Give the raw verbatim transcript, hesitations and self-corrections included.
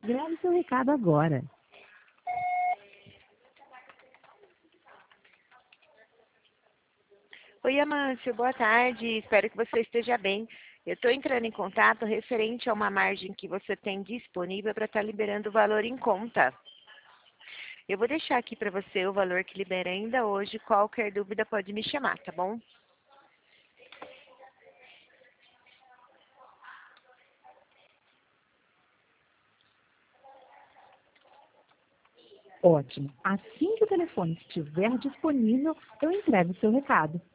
Grave seu recado agora. Oi, Amâncio, boa tarde. Espero que você esteja bem. Eu estou entrando em contato referente a uma margem que você tem disponível para estar liberando o valor em conta. Eu vou deixar aqui para você o valor que libera ainda hoje. Qualquer dúvida pode me chamar, tá bom? Ótimo. Assim que o telefone estiver disponível, eu entrego o seu recado.